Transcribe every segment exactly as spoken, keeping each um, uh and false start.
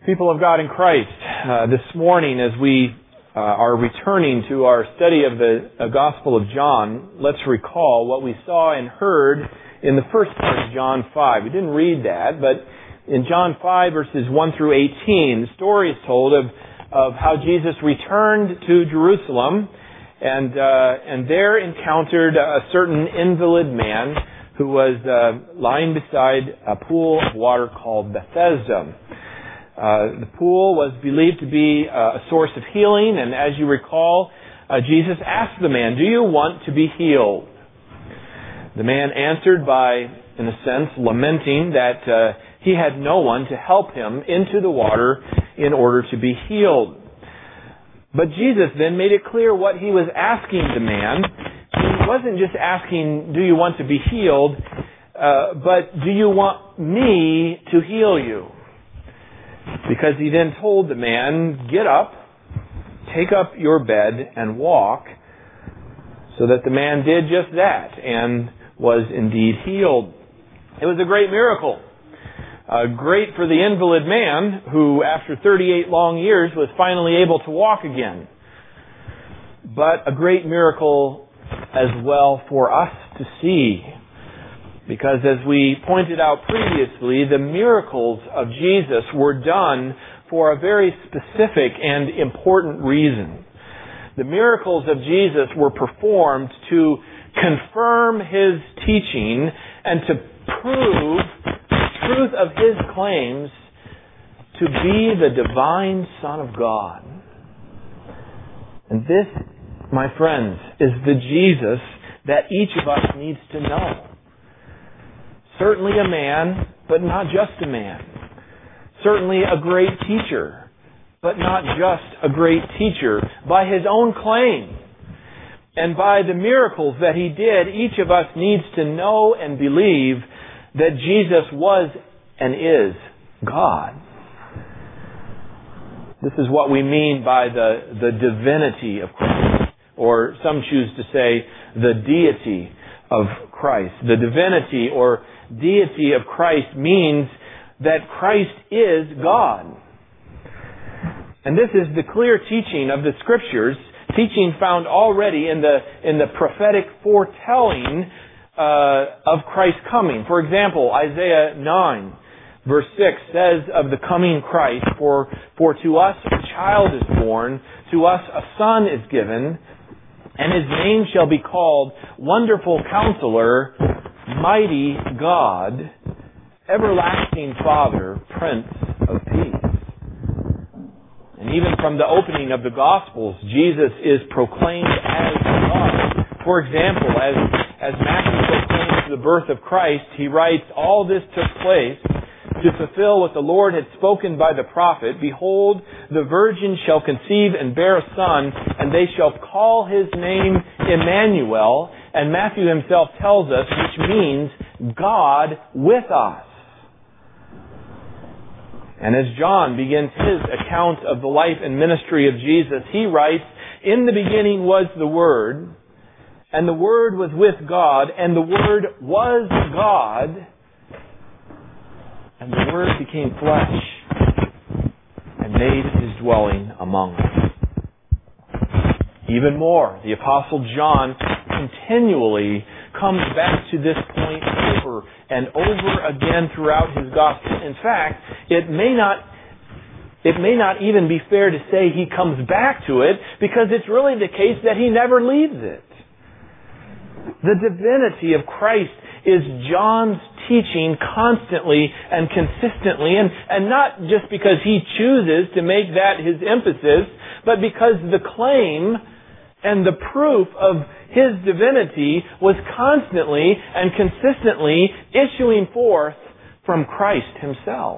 People of God in Christ, uh, this morning as we uh, are returning to our study of the uh, Gospel of John, let's recall what we saw and heard in the first part of John five. We didn't read that, but in John five verses one through eighteen, the story is told of, of how Jesus returned to Jerusalem and, uh, and there encountered a certain invalid man who was uh, lying beside a pool of water called Bethesda. Uh, the pool was believed to be uh, a source of healing, and as you recall, uh, Jesus asked the man, "Do you want to be healed?" The man answered by, in a sense, lamenting that uh, he had no one to help him into the water in order to be healed. But Jesus then made it clear what he was asking the man. He wasn't just asking, "Do you want to be healed?" Uh, but, "Do you want me to heal you?" Because he then told the man, "Get up, take up your bed, and walk," so that the man did just that and was indeed healed. It was a great miracle. Uh, great for the invalid man who, after thirty-eight long years, was finally able to walk again. But a great miracle as well for us to see. Because as we pointed out previously, the miracles of Jesus were done for a very specific and important reason. The miracles of Jesus were performed to confirm His teaching and to prove the truth of His claims to be the divine Son of God. And this, my friends, is the Jesus that each of us needs to know. Certainly a man, but not just a man. Certainly a great teacher, but not just a great teacher. By his own claim and by the miracles that he did, each of us needs to know and believe that Jesus was and is God. This is what we mean by the, the divinity of Christ, or some choose to say the deity of Christ. The divinity or deity of Christ means that Christ is God. And this is the clear teaching of the Scriptures, teaching found already in the in the prophetic foretelling uh, of Christ's coming. For example, Isaiah nine, verse six says of the coming Christ, For, for to us a child is born, to us a son is given, and His name shall be called Wonderful Counselor, Mighty God, Everlasting Father, Prince of Peace. And even from the opening of the Gospels, Jesus is proclaimed as God. For example, as, as Matthew proclaims the birth of Christ, he writes, "All this took place to fulfill what the Lord had spoken by the prophet. Behold, the virgin shall conceive and bear a son, and they shall call His name Emmanuel." And Matthew himself tells us, which means God with us. And as John begins his account of the life and ministry of Jesus, he writes, "In the beginning was the Word, and the Word was with God, and the Word was God. And the Word became flesh and made His dwelling among us." Even more, the Apostle John continually comes back to this point over and over again throughout his gospel. In fact, it may not it may not even be fair to say he comes back to it, because it's really the case that he never leaves it. The divinity of Christ is John's teaching constantly and consistently, and, and not just because he chooses to make that his emphasis, but because the claim and the proof of His divinity was constantly and consistently issuing forth from Christ Himself.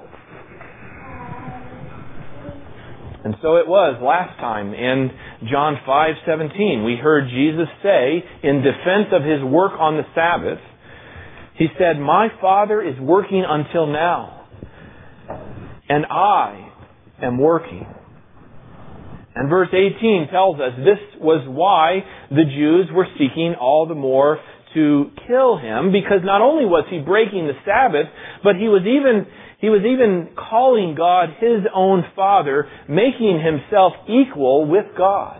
And so it was last time in John five seventeen. We heard Jesus say, in defense of His work on the Sabbath, He said, "My Father is working until now, and I am working." And verse eighteen tells us this was why the Jews were seeking all the more to kill Him, because not only was He breaking the Sabbath, but He was even He was even calling God His own Father, making Himself equal with God.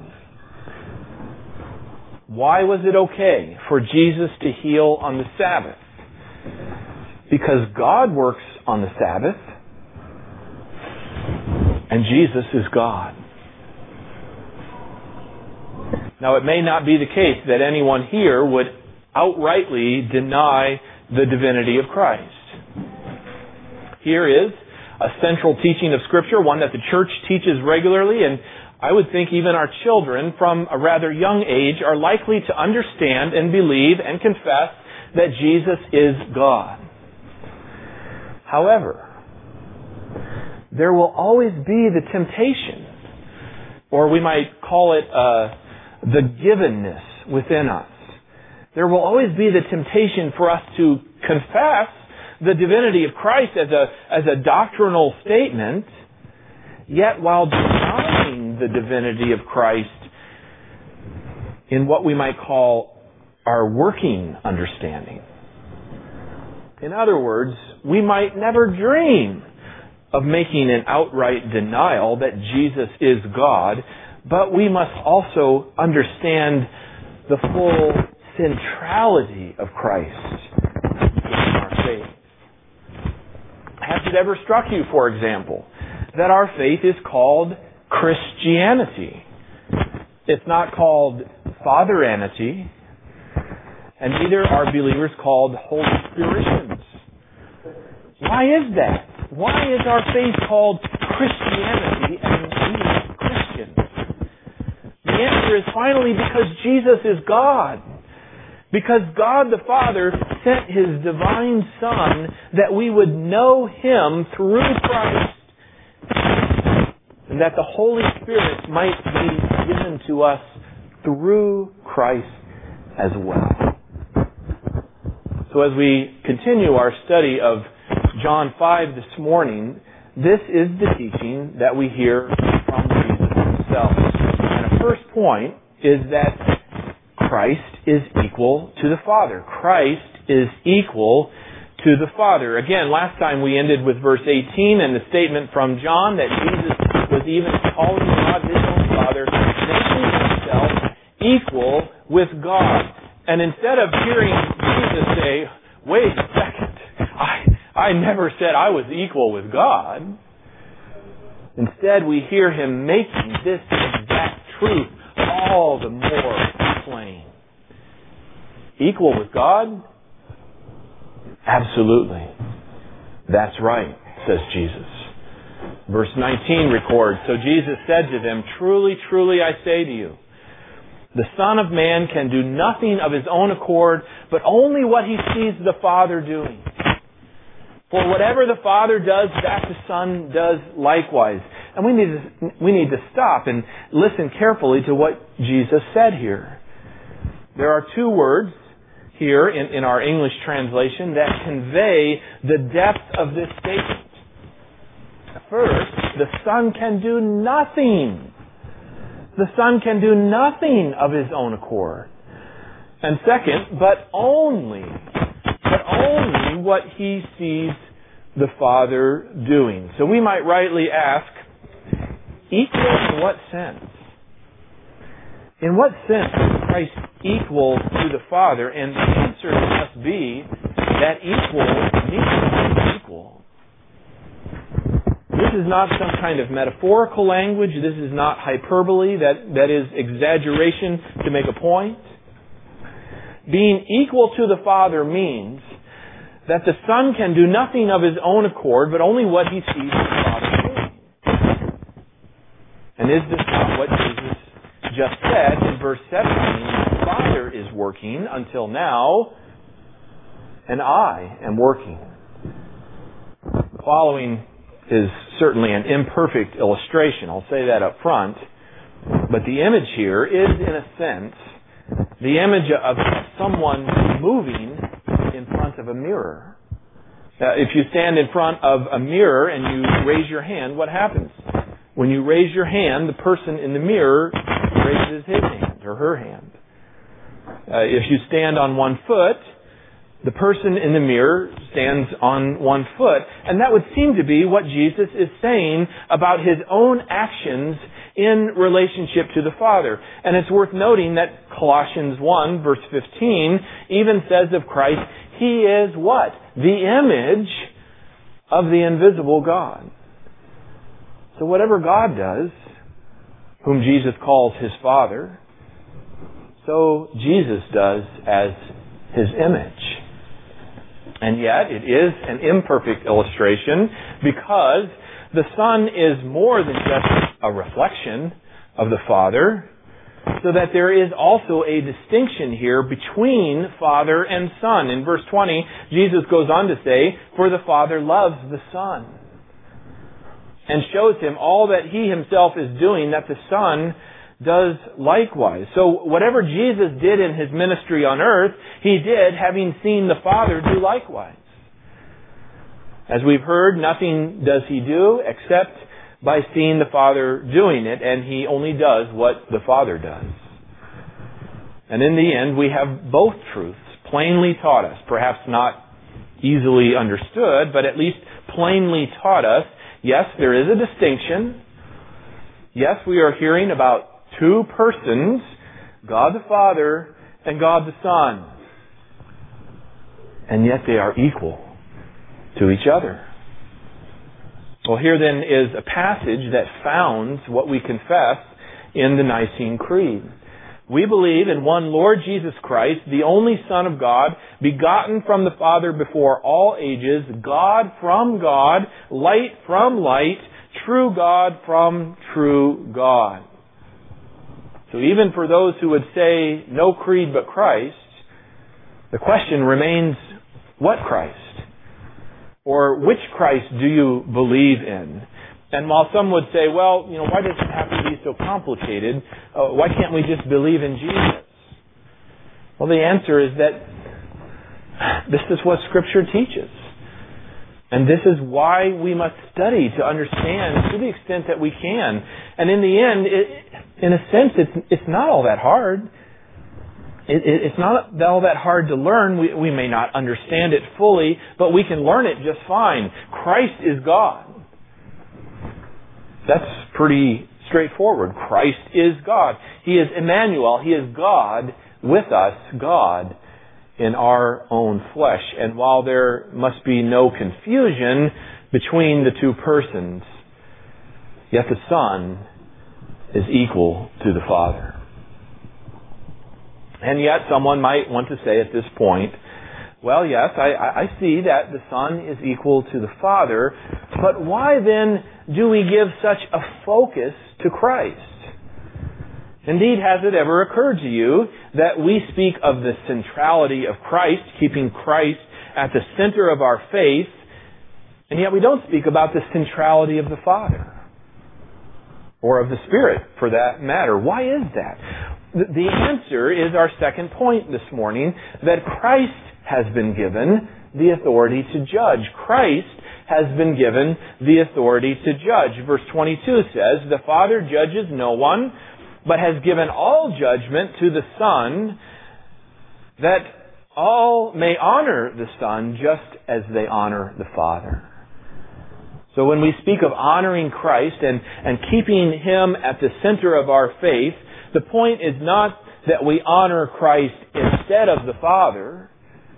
Why was it okay for Jesus to heal on the Sabbath? Because God works on the Sabbath, and Jesus is God. Now, it may not be the case that anyone here would outrightly deny the divinity of Christ. Here is a central teaching of Scripture, one that the church teaches regularly, and I would think even our children from a rather young age are likely to understand and believe and confess that Jesus is God. However, there will always be the temptation, or we might call it uh, the givenness within us. There will always be the temptation for us to confess the divinity of Christ as a, as a doctrinal statement, yet while denying the divinity of Christ in what we might call our working understanding. In other words, we might never dream of making an outright denial that Jesus is God, but we must also understand the full centrality of Christ in our faith. Has it ever struck you, for example, that our faith is called Christianity? It's not called Fatheranity, and neither are believers called Holy Spiritians. Why is that? Why is our faith called Christianity and we Christians? The answer is finally because Jesus is God. Because God the Father sent His divine Son that we would know Him through Christ, and that the Holy Spirit might be given to us through Christ as well. So as we continue our study of John five this morning, this is the teaching that we hear from Jesus Himself. And a first point is that Christ is equal to the Father. Christ is equal to the Father. Again, last time we ended with verse eighteen and the statement from John that Jesus was even calling God His own Father, making Himself equal with God. And instead of hearing Jesus say, wait a second, I, I never said I was equal with God. Instead, we hear Him making this exact truth all the more plain. Equal with God? Absolutely. That's right, says Jesus. Verse nineteen records, so Jesus said to them, truly, truly, I say to you, the Son of Man can do nothing of His own accord, but only what He sees the Father doing. For whatever the Father does, that the Son does likewise. And we need to, we need to stop and listen carefully to what Jesus said here. There are two words here in, in our English translation that convey the depth of this statement. First, the Son can do nothing. The Son can do nothing of His own accord. And second, but only, but only what He sees the Father doing. So we might rightly ask, equal in what sense? In what sense is Christ equal to the Father? And the answer must be that equal means equal. This is not some kind of metaphorical language. This is not hyperbole, that, that is exaggeration to make a point. Being equal to the Father means that the Son can do nothing of His own accord, but only what He sees the Father doing. And is this not what Jesus just said in verse seventeen? The Father is working until now, and I am working. The following is certainly an imperfect illustration. I'll say that up front. But the image here is, in a sense, the image of someone moving in front of a mirror. Uh, if you stand in front of a mirror and you raise your hand, what happens? When you raise your hand, the person in the mirror raises his hand or her hand. Uh, if you stand on one foot, The person in the mirror stands on one foot. And that would seem to be what Jesus is saying about His own actions in relationship to the Father. And it's worth noting that Colossians one, verse fifteen, even says of Christ, He is what? The image of the invisible God. So whatever God does, whom Jesus calls His Father, so Jesus does as His image. And yet, it is an imperfect illustration because the Son is more than just a reflection of the Father, so that there is also a distinction here between Father and Son. In verse twenty, Jesus goes on to say, "For the Father loves the Son," and shows Him all that He Himself is doing, that the Son does likewise. So whatever Jesus did in His ministry on earth, He did having seen the Father do likewise. As we've heard, nothing does He do except by seeing the Father doing it, and He only does what the Father does. And in the end, we have both truths plainly taught us, perhaps not easily understood, but at least plainly taught us. Yes, there is a distinction. Yes, we are hearing about two persons, God the Father and God the Son. And yet they are equal to each other. Well, here then is a passage that founds what we confess in the Nicene Creed. We believe in one Lord Jesus Christ, the only Son of God, begotten from the Father before all ages, God from God, light from light, true God from true God. So even for those who would say no creed but Christ, the question remains, what Christ? Or which Christ do you believe in? And while some would say, well, you know, why does it have to be so complicated? Uh, why can't we just believe in Jesus? Well, the answer is that this is what Scripture teaches. And this is why we must study to understand to the extent that we can. And in the end, it, in a sense, it's, it's not all that hard. It, it, it's not all that hard to learn. We, we may not understand it fully, but we can learn it just fine. Christ is God. That's pretty straightforward. Christ is God. He is Emmanuel. He is God with us, God in our own flesh. And while there must be no confusion between the two persons, yet the Son is equal to the Father. And yet someone might want to say at this point, well, yes, I, I see that the Son is equal to the Father, but why then do we give such a focus to Christ? Indeed, has it ever occurred to you that we speak of the centrality of Christ, keeping Christ at the center of our faith, and yet we don't speak about the centrality of the Father? Or of the Spirit, for that matter. Why is that? The answer is our second point this morning, that Christ has been given the authority to judge. Christ has been given the authority to judge. Verse twenty-two says, "The Father judges no one, but has given all judgment to the Son, that all may honor the Son just as they honor the Father." So when we speak of honoring Christ and, and keeping Him at the center of our faith, the point is not that we honor Christ instead of the Father,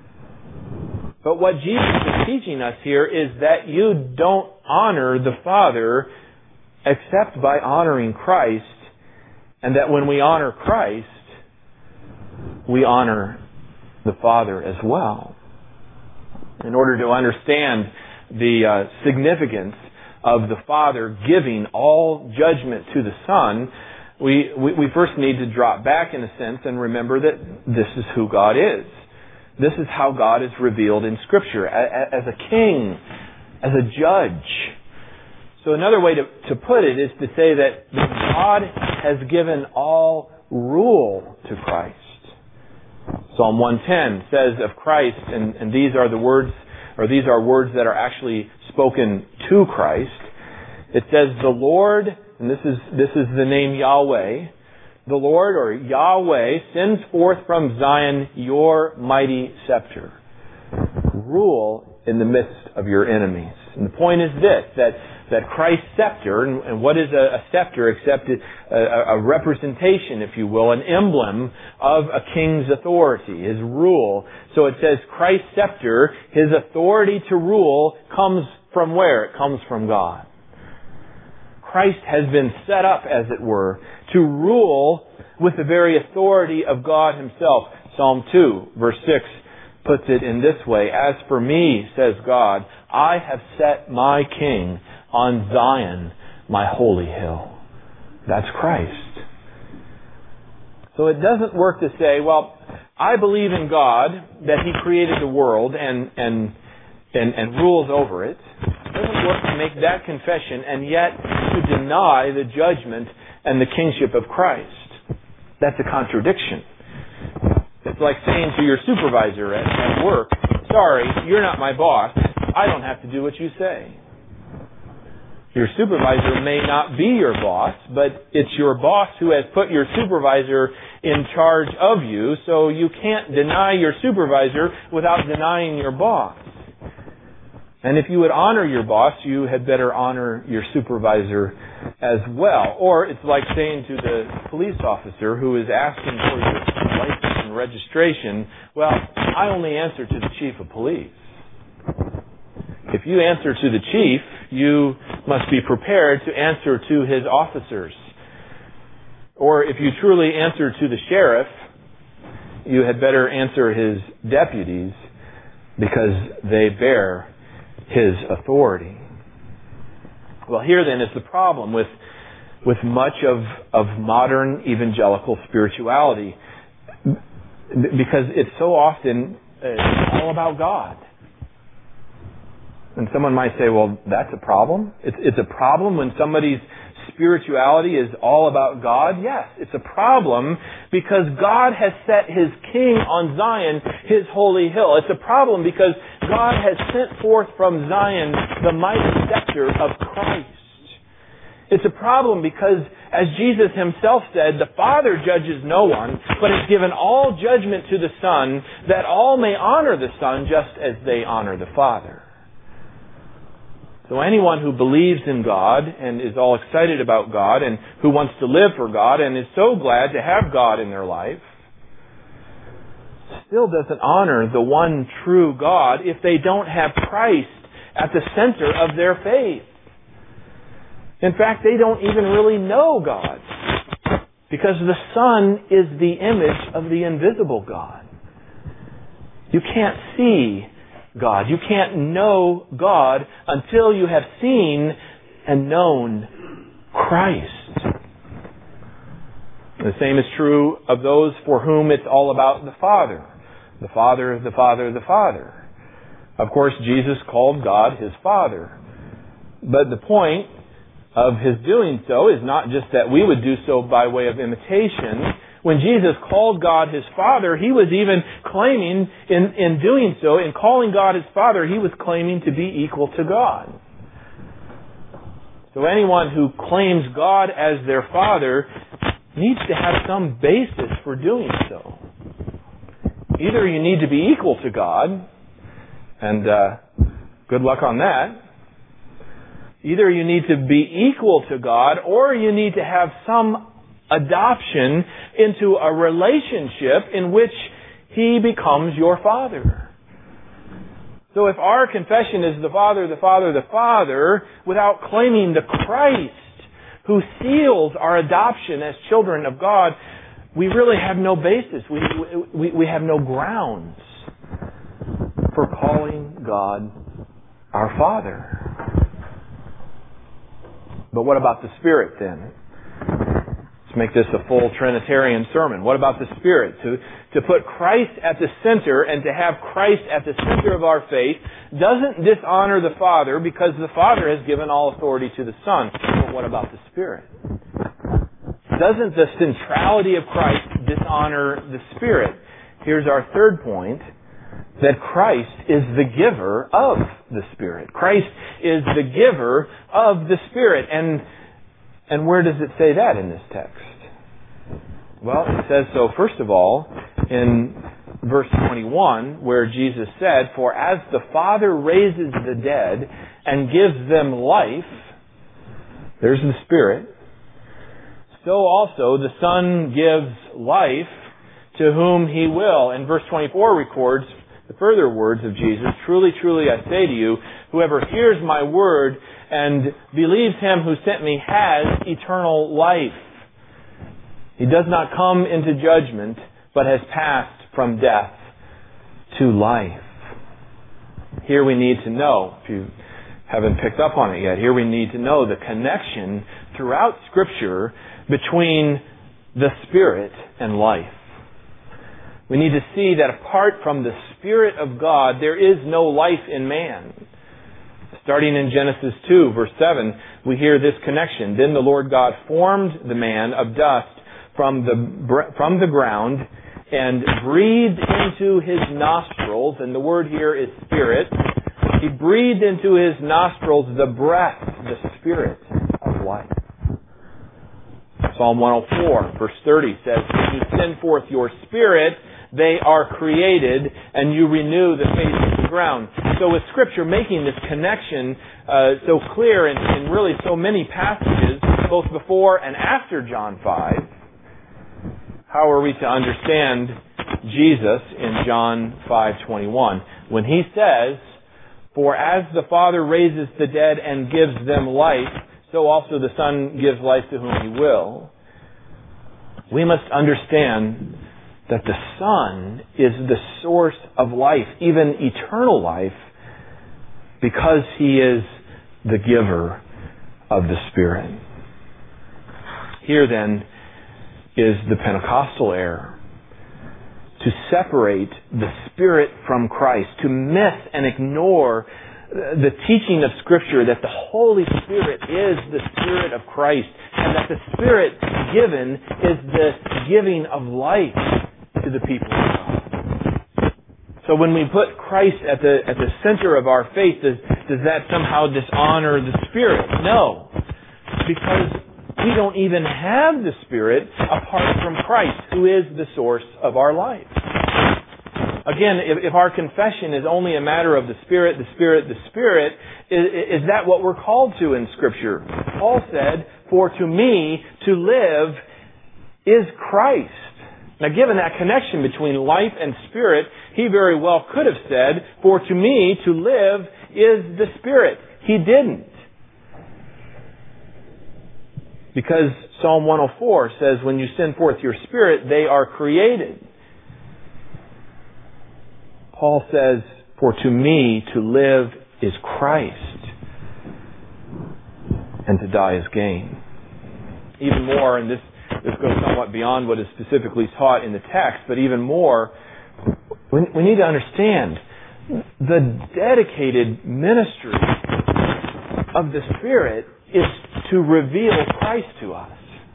but what Jesus is teaching us here is that you don't honor the Father except by honoring Christ, and that when we honor Christ, we honor the Father as well. In order to understand the uh, significance of the Father giving all judgment to the Son, we, we, we first need to drop back in a sense and remember that this is who God is. This is how God is revealed in Scripture, as a king, as a judge. So another way to, to put it is to say that God has given all rule to Christ. Psalm one ten says of Christ, and, and these are the words, or these are words that are actually spoken to Christ. It says, "The Lord," and this is this is the name Yahweh, "the Lord," or Yahweh, "sends forth from Zion your mighty scepter." rule in the midst of your enemies. And the point is this, that, that Christ's scepter, and, and what is a, a scepter except a, a, a representation, if you will, an emblem of a king's authority, his rule. So it says Christ's scepter, his authority to rule, comes from where? It comes from God. Christ has been set up, as it were, to rule with the very authority of God himself. Psalm two, verse six, puts it in this way, "As for me, says God, I have set my king on Zion, my holy hill." That's Christ. So it doesn't work to say, well, I believe in God, that he created the world and, and, and, and rules over it. It doesn't work to make that confession and yet to deny the judgment and the kingship of Christ. That's a contradiction. It's like saying to your supervisor at, at work, "Sorry, you're not my boss. I don't have to do what you say." Your supervisor may not be your boss, but it's your boss who has put your supervisor in charge of you, so you can't deny your supervisor without denying your boss. And if you would honor your boss, you had better honor your supervisor as well. Or it's like saying to the police officer who is asking for your license and registration, "Well, I only answer to the chief of police." If you answer to the chief, you must be prepared to answer to his officers. Or if you truly answer to the sheriff, you had better answer his deputies because they bear his authority. Well, here then is the problem with with much of, of modern evangelical spirituality, because it's so often it's all about God. And someone might say, well, that's a problem? It's, it's a problem when somebody's spirituality is all about God? Yes, it's a problem because God has set his king on Zion, his holy hill. It's a problem because God has sent forth from Zion the mighty scepter of Christ. It's a problem because, as Jesus himself said, the Father judges no one, but has given all judgment to the Son, that all may honor the Son just as they honor the Father. So anyone who believes in God and is all excited about God and who wants to live for God and is so glad to have God in their life still doesn't honor the one true God if they don't have Christ at the center of their faith. In fact, they don't even really know God because the Son is the image of the invisible God. You can't see God. You can't know God until you have seen and known Christ. The same is true of those for whom it's all about the Father. The Father, the Father, the Father. Of course, Jesus called God his Father. But the point of his doing so is not just that we would do so by way of imitation. When Jesus called God his Father, he was even claiming, in, in doing so, in calling God his Father, he was claiming to be equal to God. So anyone who claims God as their Father needs to have some basis for doing so. Either you need to be equal to God, and uh, good luck on that. Either you need to be equal to God, or you need to have some adoption into a relationship in which he becomes your Father. So if our confession is the Father, the Father, the Father, without claiming the Christ who seals our adoption as children of God, we really have no basis. We, we, we have no grounds for calling God our Father. But what about the Spirit then? Let's make this a full Trinitarian sermon. What about the Spirit? To, to put Christ at the center and to have Christ at the center of our faith doesn't dishonor the Father because the Father has given all authority to the Son. But what about the Spirit? Doesn't the centrality of Christ dishonor the Spirit? Here's our third point, that Christ is the giver of the Spirit. Christ is the giver of the Spirit. And, and where does it say that in this text? Well, it says so, first of all, in verse twenty-one, where Jesus said, "For as the Father raises the dead and gives them life," there's the Spirit, "so also the Son gives life to whom He will." And verse twenty-four records the further words of Jesus, "Truly, truly, I say to you, whoever hears my word and believes Him who sent me has eternal life. He does not come into judgment, but has passed from death to life." Here we need to know, if you haven't picked up on it yet, here we need to know the connection throughout Scripture between the Spirit and life. We need to see that apart from the Spirit of God, there is no life in man. Starting in Genesis two, verse seven, we hear this connection. "Then the Lord God formed the man of dust from the from the ground and breathed into his nostrils," and the word here is spirit. He breathed into his nostrils the breath, the Spirit of life. Psalm one oh four, verse thirty says, "When you send forth your Spirit, they are created, and you renew the face of the ground." So with Scripture making this connection uh, so clear in, in really so many passages, both before and after John five, how are we to understand Jesus in John five twenty-one when He says, "For as the Father raises the dead and gives them life, so also the Son gives life to whom He will"? We must understand that the Son is the source of life, even eternal life, because He is the giver of the Spirit. Here then is the Pentecostal error: to separate the Spirit from Christ, to miss and ignore the teaching of Scripture that the Holy Spirit is the Spirit of Christ, and that the Spirit given is the giving of life to the people of God. So when we put Christ at the at the center of our faith, does, does that somehow dishonor the Spirit? No. Because we don't even have the Spirit apart from Christ, who is the source of our life. Again, if, if our confession is only a matter of the Spirit, the Spirit, the Spirit, is, is that what we're called to in Scripture? Paul said, "For to me to live is Christ." Now, given that connection between life and Spirit, he very well could have said, "For to me to live is the Spirit." He didn't. Because Psalm one oh four says, "When you send forth your Spirit, they are created." Paul says, "For to me to live is Christ, and to die is gain." Even more, and this, this goes somewhat beyond what is specifically taught in the text, but even more, we, we need to understand the dedicated ministry of the Spirit is to reveal Christ to us.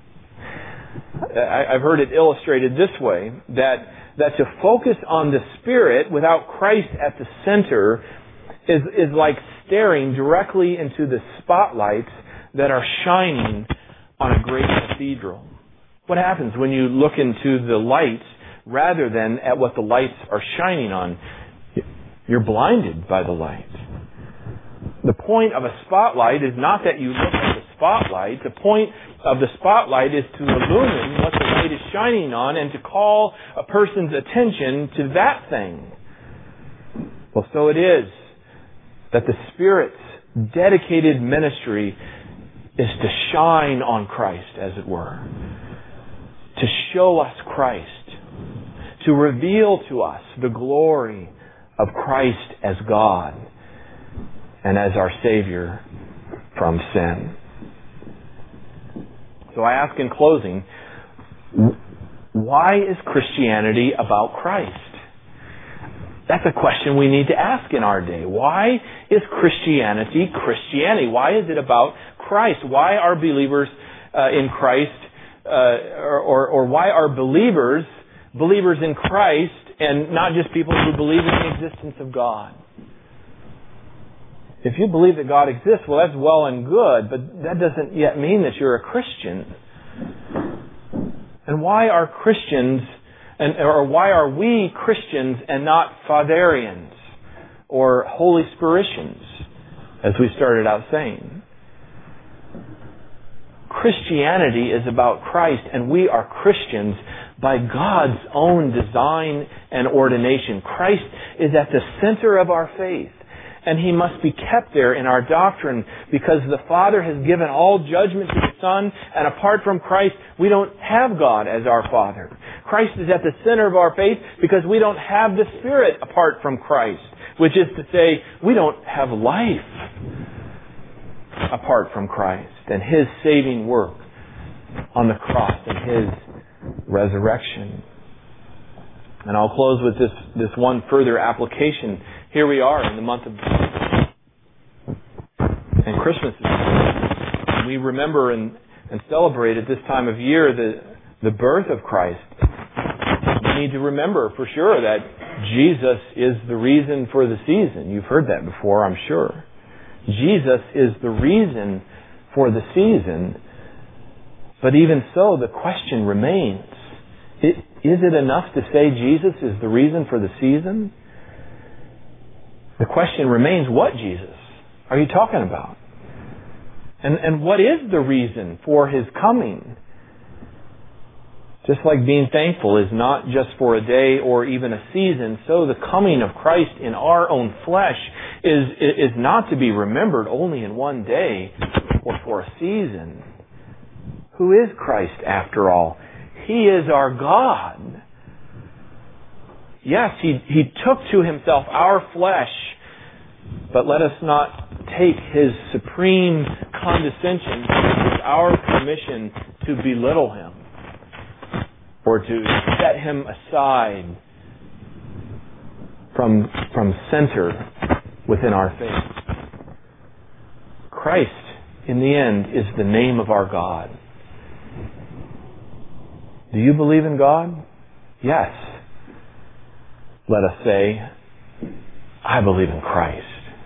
I, I've heard it illustrated this way, that that to focus on the Spirit without Christ at the center is, is like staring directly into the spotlights that are shining on a great cathedral. What happens when you look into the lights rather than at what the lights are shining on? You're blinded by the light. The point of a spotlight is not that you look at the spotlight. The point of the spotlight is to illumine what the light is shining on and to call a person's attention to that thing. Well, so it is that the Spirit's dedicated ministry is to shine on Christ, as it were. To show us Christ. To reveal to us the glory of Christ as God and as our Savior from sin. So I ask in closing, why is Christianity about Christ? That's a question we need to ask in our day. Why is Christianity Christianity? Why is it about Christ? Why are believers uh, in Christ, uh, or, or, or why are believers believers in Christ and not just people who believe in the existence of God? If you believe that God exists, well, that's well and good, but that doesn't yet mean that you're a Christian. And why are Christians And, or why are we Christians and not Fatherians or Holy Spiritians, as we started out saying? Christianity is about Christ, and we are Christians by God's own design and ordination. Christ is at the center of our faith, and He must be kept there in our doctrine because the Father has given all judgment to the Son, and apart from Christ, we don't have God as our Father. Christ is at the center of our faith because we don't have the Spirit apart from Christ, which is to say, we don't have life apart from Christ and His saving work on the cross and His resurrection. And I'll close with this, this one further application. Here we are in the month of and Christmas is and we remember and, and celebrate at this time of year the, the birth of Christ. We need to remember for sure that Jesus is the reason for the season. You've heard that before, I'm sure. Jesus is the reason for the season. But even so, the question remains, it, is it enough to say Jesus is the reason for the season? The question remains, what Jesus are you talking about? And, and what is the reason for His coming? Just like being thankful is not just for a day or even a season, so the coming of Christ in our own flesh is, is not to be remembered only in one day or for a season. Who is Christ after all? He is our God. Yes, He, he took to Himself our flesh, but let us not take His supreme condescension as our permission to belittle Him or to set Him aside from, from center within our faith. Christ, in the end, is the name of our God. Do you believe in God? Yes. Let us say, I believe in Christ.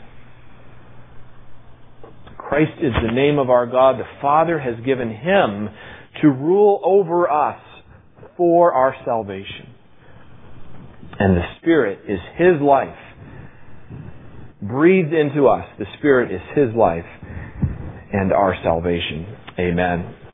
Christ is the name of our God. The Father has given Him to rule over us for our salvation. And the Spirit is His life. Breathed into us, the Spirit is His life and our salvation. Amen.